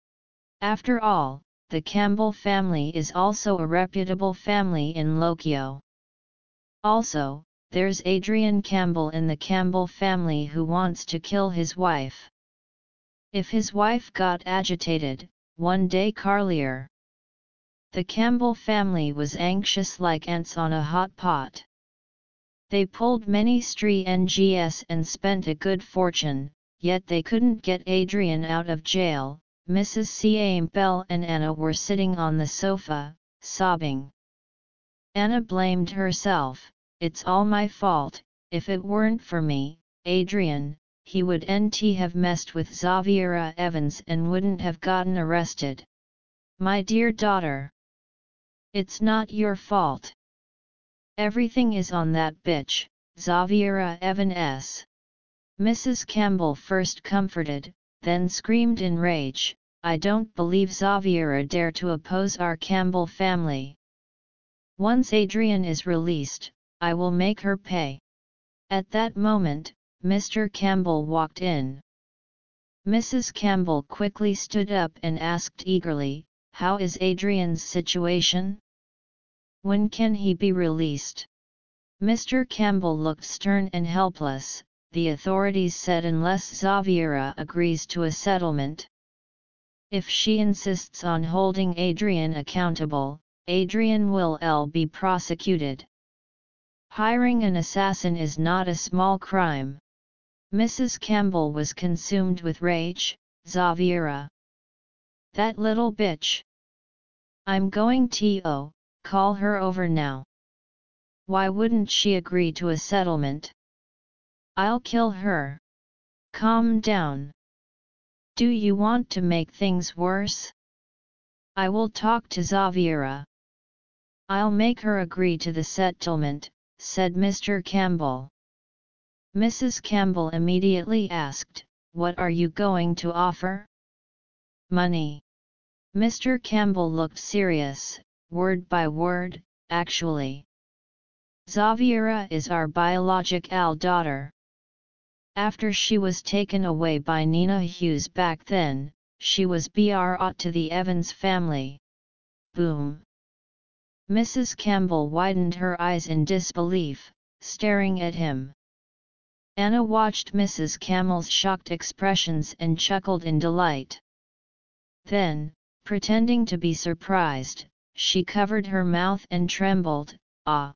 After all, the Campbell family is also a reputable family in Lokio. Also, there's Adrian Campbell in the Campbell family who wants to kill his wife. If his wife got agitated, one day Carlier. The Campbell family was anxious like ants on a hot pot. They pulled many strings and spent a good fortune, yet they couldn't get Adrian out of jail. Missus Campbell and Anna were sitting on the sofa, sobbing. Anna blamed herself. It's all my fault. If it weren't for me, Adrian, he would N T have messed with Xaviera Evans and wouldn't have gotten arrested. My dear daughter. It's not your fault. Everything is on that bitch, Xaviera Evans. Missus Campbell first comforted, then screamed in rage, I don't believe Xaviera dare to oppose our Campbell family. Once Adrian is released, I will make her pay. At that moment, Mister Campbell walked in. Missus Campbell quickly stood up and asked eagerly, how is Adrian's situation? When can he be released? Mister Campbell looked stern and helpless. The authorities said unless Xaviera agrees to a settlement. If she insists on holding Adrian accountable, Adrian will be prosecuted. Hiring an assassin is not a small crime. Missus Campbell was consumed with rage. Xaviera. That little bitch. I'm going to call her over now. Why wouldn't she agree to a settlement? I'll kill her. Calm down. Do you want to make things worse? I will talk to Xaviera. I'll make her agree to the settlement, said Mister Campbell. Missus Campbell immediately asked, what are you going to offer? Money. Mister Campbell looked serious, word by word, actually. Xaviera is our biological daughter. After she was taken away by Nina Hughes back then, she was brought to the Evans family. Boom. Missus Campbell widened her eyes in disbelief, staring at him. Anna watched Missus Campbell's shocked expressions and chuckled in delight. Then, pretending to be surprised, she covered her mouth and trembled, ah.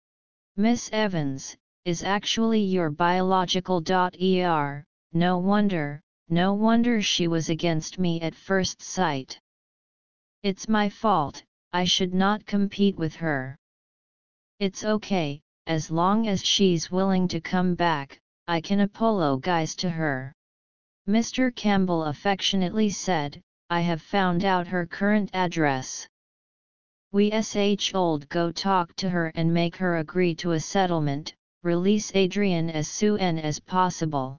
Miss Evans, is actually your biological daughter, no wonder, no wonder she was against me at first sight. It's my fault, I should not compete with her. It's okay, as long as she's willing to come back, I can apologize to her. Mister Campbell affectionately said, I have found out her current address. We should go talk to her and make her agree to a settlement, release Adrian as soon as possible.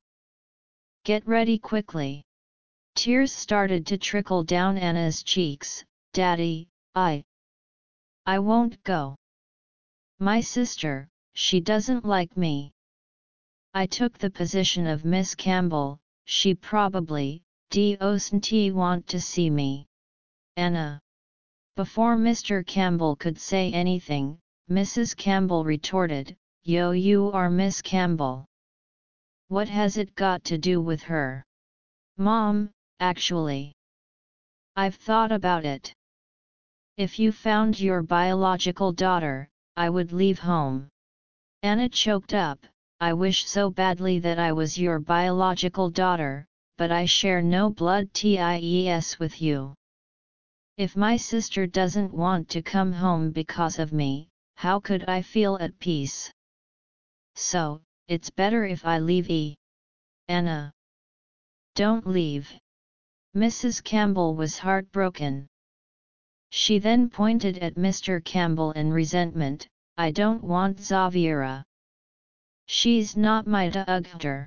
Get ready quickly. Tears started to trickle down Anna's cheeks. Daddy, I... I won't go. My sister, she doesn't like me. I took the position of Miss Campbell, she probably, doesn't want to see me. Anna. Before Mister Campbell could say anything, Missus Campbell retorted, Yo, you are Miss Campbell. What has it got to do with her? Mom, actually. I've thought about it. If you found your biological daughter, I would leave home. Anna choked up, I wish so badly that I was your biological daughter, but I share no blood ties with you. If my sister doesn't want to come home because of me, how could I feel at peace? So, it's better if I leave E. Anna. Don't leave. Missus Campbell was heartbroken. She then pointed at Mister Campbell in resentment, I don't want Xaviera. She's not my daughter.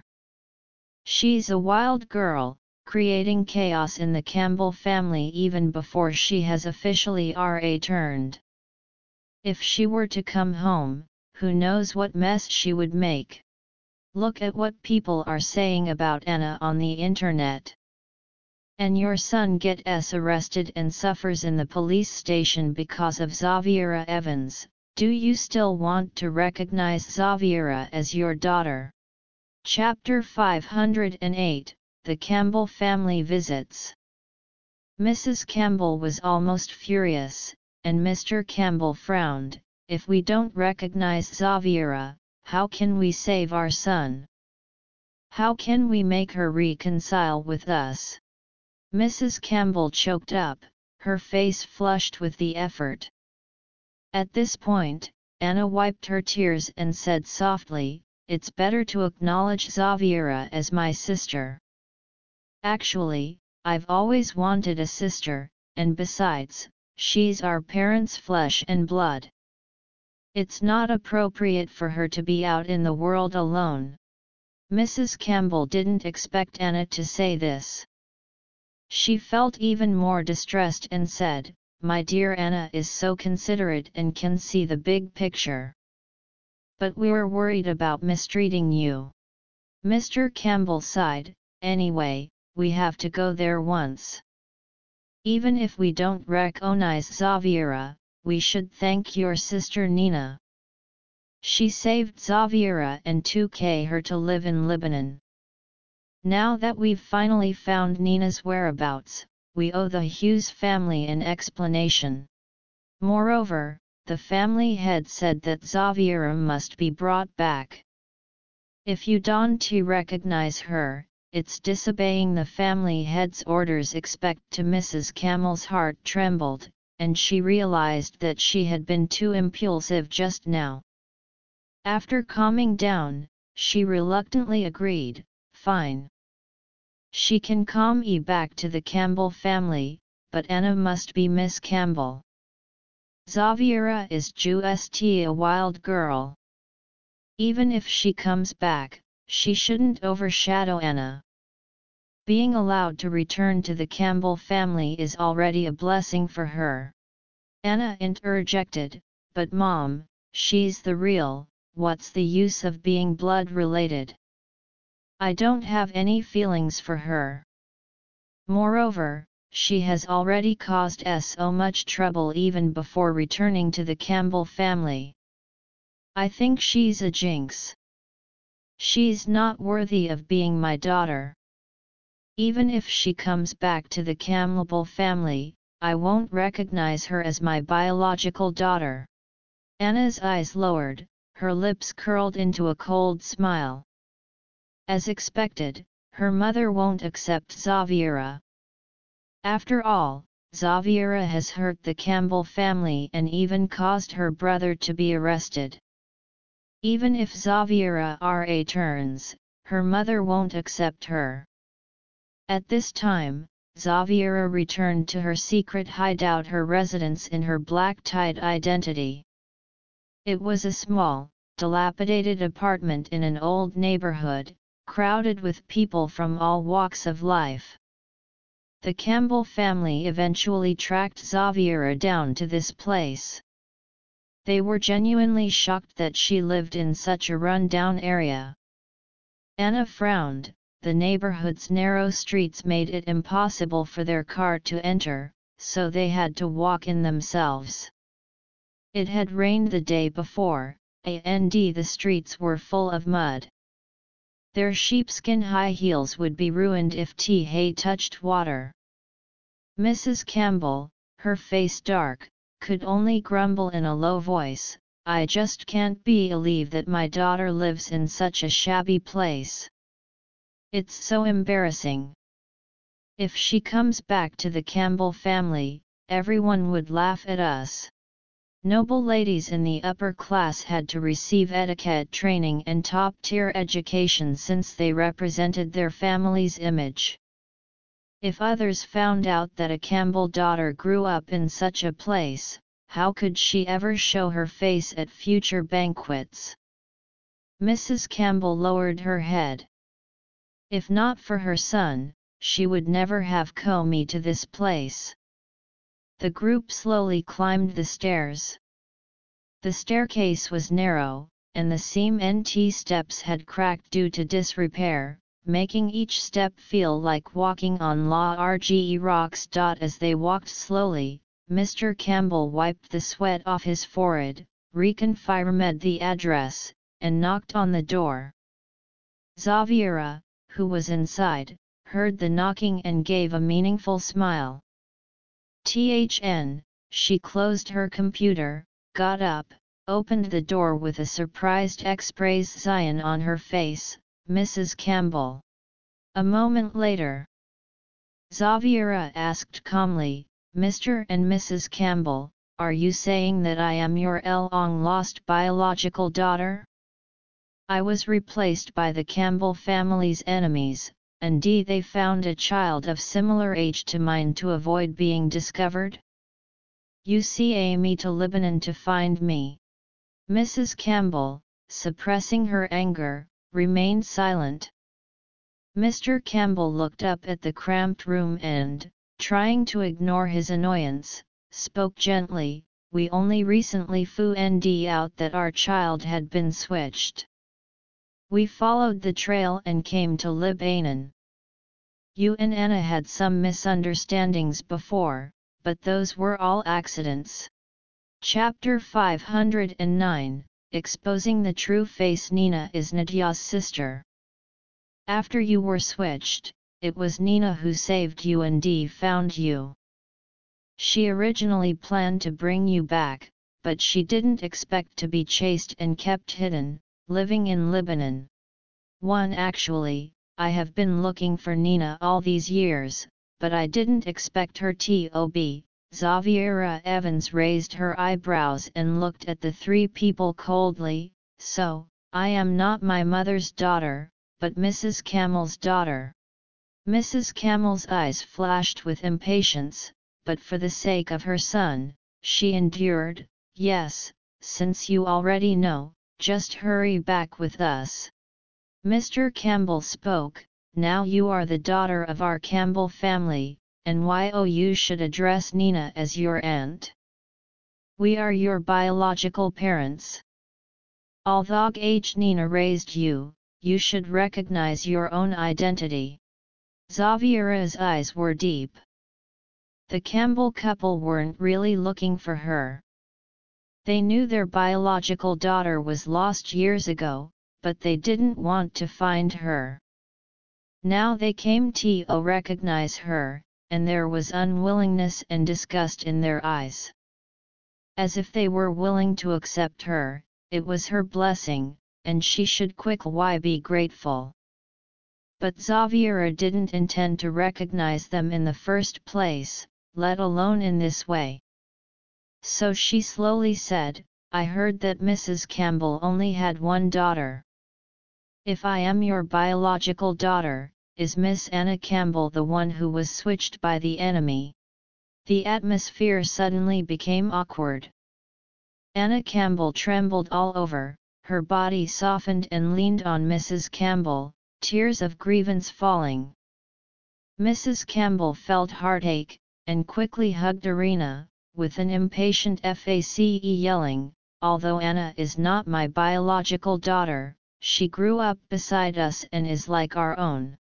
She's a wild girl, creating chaos in the Campbell family even before she has officially returned. If she were to come home, who knows what mess she would make. Look at what people are saying about Anna on the internet. And your son gets arrested and suffers in the police station because of Xaviera Evans. Do you still want to recognize Xaviera as your daughter? Chapter five hundred eight, The Campbell Family Visits. Missus Campbell was almost furious, and Mister Campbell frowned. If we don't recognize Xaviera, how can we save our son? How can we make her reconcile with us? Missus Campbell choked up, her face flushed with the effort. At this point, Anna wiped her tears and said softly, "It's better to acknowledge Xaviera as my sister. Actually, I've always wanted a sister, and besides, she's our parents' flesh and blood. It's not appropriate for her to be out in the world alone." Missus Campbell didn't expect Anna to say this. She felt even more distressed and said, "My dear, Anna is so considerate and can see the big picture. But we're worried about mistreating you." Mister Campbell sighed, "Anyway, we have to go there once. Even if we don't recognize Xaviera, we should thank your sister Nina. She saved Xaviera and took her to live in Lebanon. Now that we've finally found Nina's whereabouts, we owe the Hughes family an explanation. Moreover, the family head said that Xaviera must be brought back. If you don't recognize her, it's disobeying the family head's orders." Expect to Missus Campbell's heart trembled, and she realized that she had been too impulsive just now. After calming down, she reluctantly agreed, "Fine. She can come me back to the Campbell family, but Anna must be Miss Campbell. Xaviera is just a wild girl. Even if she comes back, she shouldn't overshadow Anna. Being allowed to return to the Campbell family is already a blessing for her." Anna interjected, "But Mom, she's the real, what's the use of being blood related? I don't have any feelings for her. Moreover, she has already caused so much trouble even before returning to the Campbell family. I think she's a jinx. She's not worthy of being my daughter. Even if she comes back to the Campbell family, I won't recognize her as my biological daughter." Anna's eyes lowered, her lips curled into a cold smile. As expected, her mother won't accept Xaviera. After all, Xaviera has hurt the Campbell family and even caused her brother to be arrested. Even if Xaviera returns, her mother won't accept her. At this time, Xaviera returned to her secret hideout, her residence in her black-tied identity. It was a small, dilapidated apartment in an old neighborhood, crowded with people from all walks of life. The Campbell family eventually tracked Xaviera down to this place. They were genuinely shocked that she lived in such a run-down area. Anna frowned. The neighborhood's narrow streets made it impossible for their car to enter, so they had to walk in themselves. It had rained the day before, and the streets were full of mud. Their sheepskin high heels would be ruined if they touched water. Missus Campbell, her face dark, could only grumble in a low voice, "I just can't believe that my daughter lives in such a shabby place. It's so embarrassing. If she comes back to the Campbell family, everyone would laugh at us." Noble ladies in the upper class had to receive etiquette training and top-tier education since they represented their family's image. If others found out that a Campbell daughter grew up in such a place, how could she ever show her face at future banquets? Missus Campbell lowered her head. If not for her son, she would never have come to this place. The group slowly climbed the stairs. The staircase was narrow, and the cement steps had cracked due to disrepair, making each step feel like walking on large rocks. As they walked slowly, Mister Campbell wiped the sweat off his forehead, reconfirmed the address, and knocked on the door. Xaviera, who was inside, heard the knocking and gave a meaningful smile. Then, she closed her computer, got up, opened the door with a surprised expression on her face. Missus Campbell. A moment later, Xaviera asked calmly, Mister and Missus Campbell, are you saying that I am your long-lost biological daughter? I was replaced by the Campbell family's enemies, and they found a child of similar age to mine to avoid being discovered? You see me to Lebanon to find me. Missus Campbell, suppressing her anger, remained silent. Mister Campbell looked up at the cramped room and, trying to ignore his annoyance, spoke gently, we only recently found out that our child had been switched. We followed the trail and came to Lebanon. You and Anna had some misunderstandings before, but those were all accidents. Chapter five hundred nine, Exposing the True Face. Nina is Nadia's sister. After you were switched, it was Nina who saved you and found you. She originally planned to bring you back, but she didn't expect to be chased and kept hidden, living in Lebanon. One Actually, I have been looking for Nina all these years, but I didn't expect her to be. Xaviera Evans raised her eyebrows and looked at the three people coldly. So, I am not my mother's daughter, but Missus Campbell's daughter. Missus Campbell's eyes flashed with impatience, but for the sake of her son, she endured. Yes, since you already know, just hurry back with us. Mister Campbell spoke, now you are the daughter of our Campbell family, and why oh you should address Nina as your aunt. We are your biological parents. Although age Nina raised you, you should recognize your own identity. Xaviera's eyes were deep. The Campbell couple weren't really looking for her. They knew their biological daughter was lost years ago, but they didn't want to find her. Now they came to recognize her, and there was unwillingness and disgust in their eyes. As if they were willing to accept her, it was her blessing, and she should quickly be grateful. But Xaviera didn't intend to recognize them in the first place, let alone in this way. So she slowly said, I heard that Missus Campbell only had one daughter. If I am your biological daughter, is Miss Anna Campbell the one who was switched by the enemy? The atmosphere suddenly became awkward. Anna Campbell trembled all over, her body softened and leaned on Missus Campbell, tears of grievance falling. Missus Campbell felt heartache, and quickly hugged Irina, with an impatient face yelling, although Anna is not my biological daughter, she grew up beside us and is like our own.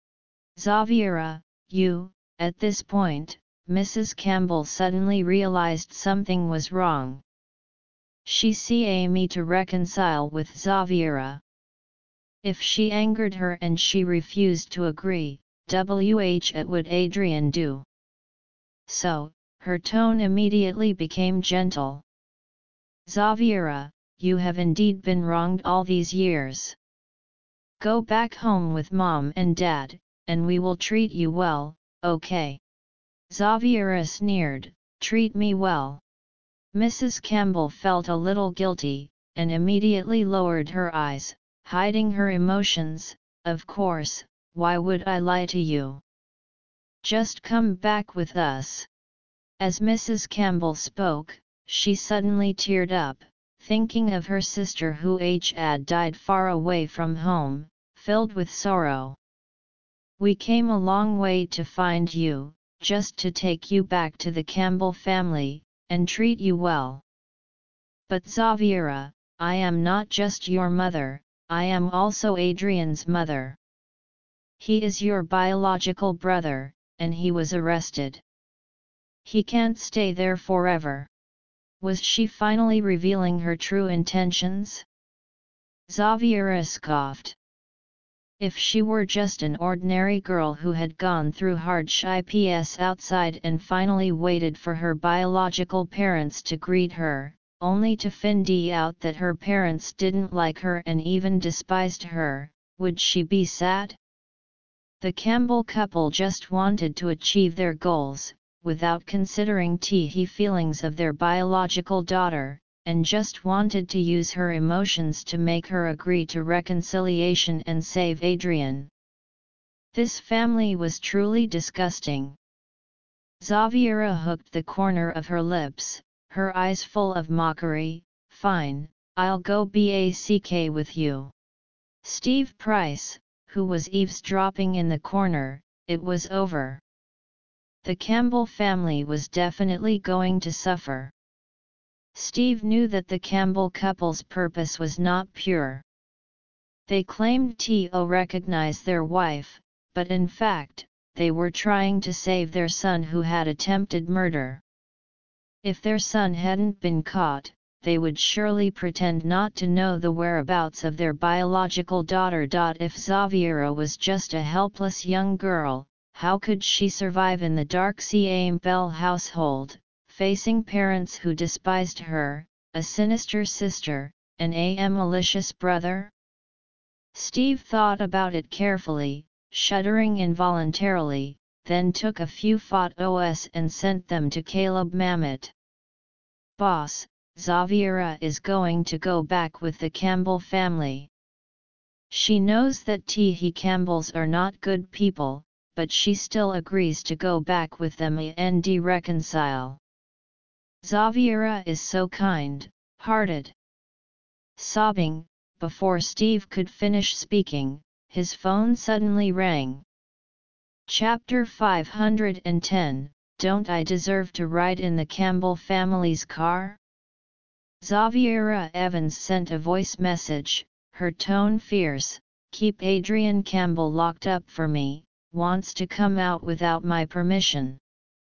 Xaviera, you, at this point, Missus Campbell suddenly realized something was wrong. She see me to reconcile with Xaviera. If she angered her and she refused to agree, what would Adrian do? So, her tone immediately became gentle. Xaviera, you have indeed been wronged all these years. Go back home with mom and dad, and we will treat you well, okay? Xaviera sneered, treat me well. Missus Campbell felt a little guilty, and immediately lowered her eyes, hiding her emotions. Of course, why would I lie to you? Just come back with us. As Missus Campbell spoke, she suddenly teared up, thinking of her sister who had died far away from home, filled with sorrow. We came a long way to find you, just to take you back to the Campbell family, and treat you well. But Xaviera, I am not just your mother, I am also Adrian's mother. He is your biological brother, and he was arrested. He can't stay there forever. Was she finally revealing her true intentions? Xaviera scoffed. If she were just an ordinary girl who had gone through hardships outside and finally waited for her biological parents to greet her, only to find out that her parents didn't like her and even despised her, would she be sad? The Campbell couple just wanted to achieve their goals, without considering the feelings of their biological daughter, and just wanted to use her emotions to make her agree to reconciliation and save Adrian. This family was truly disgusting. Xaviera hooked the corner of her lips, her eyes full of mockery. Fine, I'll go back with you. Steve Price, who was eavesdropping in the corner, it was over. The Campbell family was definitely going to suffer. Steve knew that the Campbell couple's purpose was not pure. They claimed to recognize their wife, but in fact, they were trying to save their son who had attempted murder. If their son hadn't been caught, they would surely pretend not to know the whereabouts of their biological daughter. If Xaviera was just a helpless young girl, how could she survive in the dark Campbell household, facing parents who despised her, a sinister sister, and a malicious brother? Steve thought about it carefully, shuddering involuntarily, then took a few photos and sent them to Caleb Mamet. Boss, Xaviera is going to go back with the Campbell family. She knows that the Campbells are not good people, but she still agrees to go back with them and reconcile. Xaviera is so kind-hearted. Sobbing, before Steve could finish speaking, his phone suddenly rang. Chapter five hundred ten, Don't I Deserve to Ride in the Campbell Family's Car? Xaviera Evans sent a voice message, her tone fierce. Keep Adrian Campbell locked up for me, wants to come out without my permission.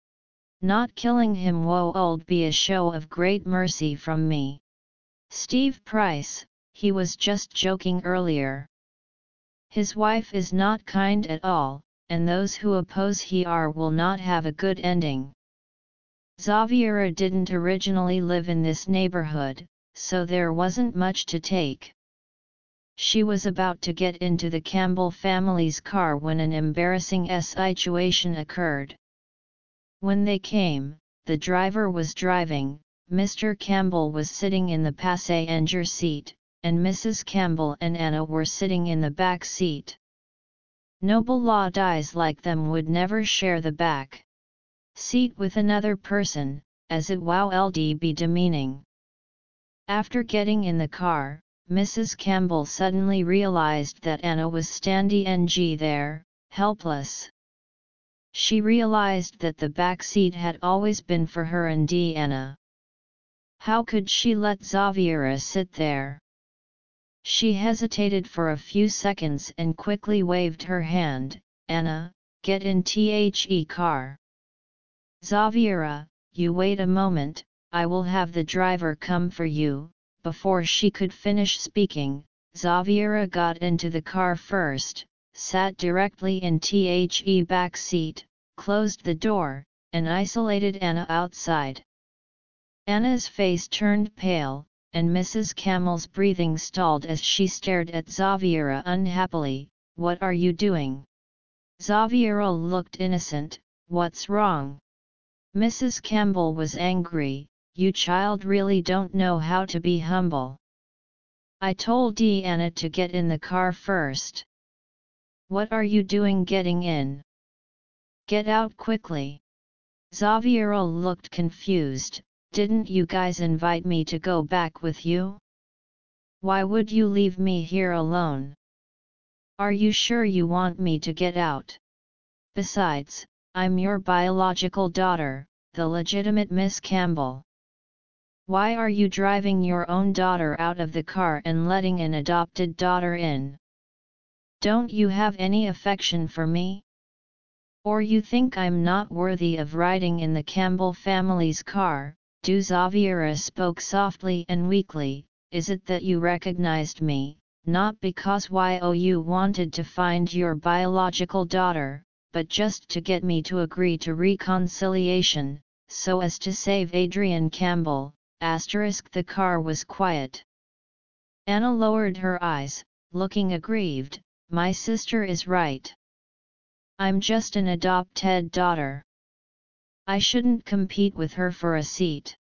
Not killing him would be a show of great mercy from me. Steve Price, he was just joking earlier. His wife is not kind at all, and those who oppose her will not have a good ending. Xaviera didn't originally live in this neighborhood, so there wasn't much to take. She was about to get into the Campbell family's car when an embarrassing situation occurred. When they came, the driver was driving, Mister Campbell was sitting in the passenger seat, and Missus Campbell and Anna were sitting in the back seat. Noble ladies like them would never share the back seat with another person, as it would be demeaning. After getting in the car, Missus Campbell suddenly realized that Anna was standing there, helpless. She realized that the back seat had always been for her and Anna. How could she let Xaviera sit there? She hesitated for a few seconds and quickly waved her hand. Anna, get in the car. Xaviera, you wait a moment, I will have the driver come for you. Before she could finish speaking, Xaviera got into the car first, sat directly in the back seat, closed the door, and isolated Anna outside. Anna's face turned pale, and Missus Campbell's breathing stalled as she stared at Xaviera unhappily. What are you doing? Xaviera looked innocent. What's wrong? Missus Campbell was angry. You child really don't know how to be humble. I told Anna to get in the car first. What are you doing getting in? Get out quickly. Xaviera looked confused. Didn't you guys invite me to go back with you? Why would you leave me here alone? Are you sure you want me to get out? Besides, I'm your biological daughter, the legitimate Miss Campbell. Why are you driving your own daughter out of the car and letting an adopted daughter in? Don't you have any affection for me? Or you think I'm not worthy of riding in the Campbell family's car? Du Xaviera spoke softly and weakly. Is it that you recognized me, not because you wanted to find your biological daughter, but just to get me to agree to reconciliation, so as to save Adrian Campbell? Asterisk The car was quiet. Anna lowered her eyes, looking aggrieved. My sister is right. I'm just an adopted daughter. I shouldn't compete with her for a seat.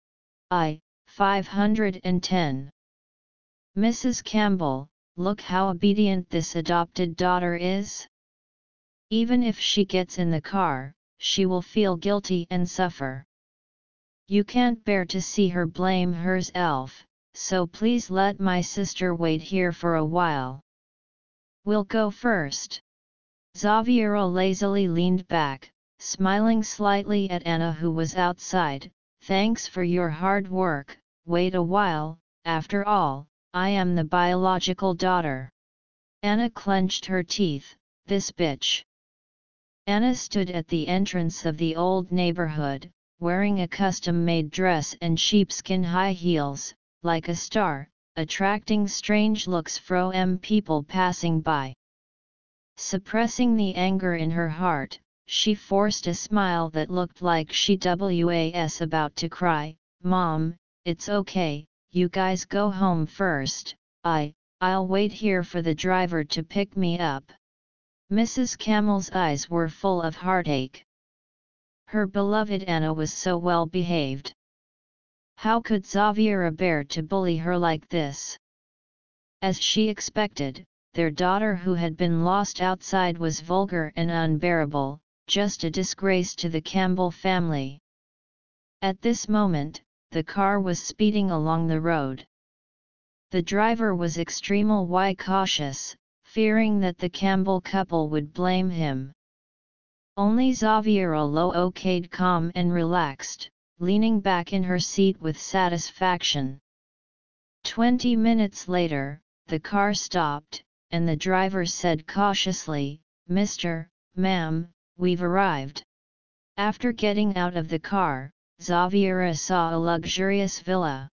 I, five hundred ten. Missus Campbell, look how obedient this adopted daughter is. Even if she gets in the car, she will feel guilty and suffer. You can't bear to see her blame herself, so please let my sister wait here for a while. We'll go first. Xaviera lazily leaned back, smiling slightly at Anna, who was outside. Thanks for your hard work. Wait a while, after all, I am the biological daughter. Anna clenched her teeth. This bitch. Anna stood at the entrance of the old neighborhood, wearing a custom-made dress and sheepskin high heels, like a star, attracting strange looks from people passing by. Suppressing the anger in her heart, she forced a smile that looked like she was about to cry. Mom, it's okay, you guys go home first, I, I'll wait here for the driver to pick me up. Missus Campbell's eyes were full of heartache. Her beloved Anna was so well behaved. How could Xaviera bear to bully her like this? As she expected, their daughter who had been lost outside was vulgar and unbearable, just a disgrace to the Campbell family. At this moment, the car was speeding along the road. The driver was extremely cautious, fearing that the Campbell couple would blame him. Only Xaviera looked calm and relaxed, leaning back in her seat with satisfaction. Twenty minutes later, the car stopped, and the driver said cautiously, Mister, Ma'am, we've arrived. After getting out of the car, Xaviera saw a luxurious villa.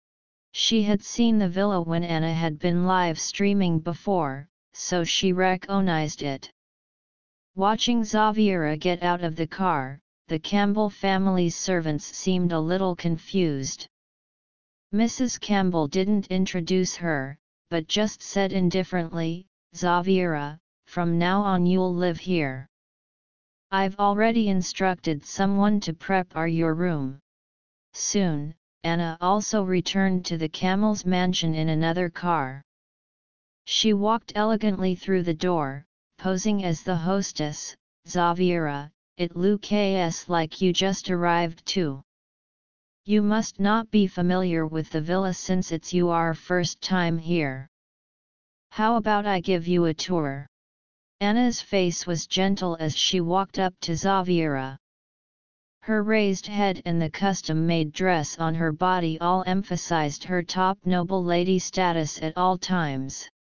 She had seen the villa when Anna had been live streaming before, so she recognized it. Watching Xaviera get out of the car, the Campbell family's servants seemed a little confused. Missus Campbell didn't introduce her, but just said indifferently, Xaviera, from now on you'll live here. I've already instructed someone to prepare your room. Soon, Anna also returned to the Campbell's mansion in another car. She walked elegantly through the door, posing as the hostess. Xaviera, it looks like you just arrived too. You must not be familiar with the villa since it's your first time here. How about I give you a tour? Anna's face was gentle as she walked up to Xaviera. Her raised head and the custom-made dress on her body all emphasized her top noble lady status at all times.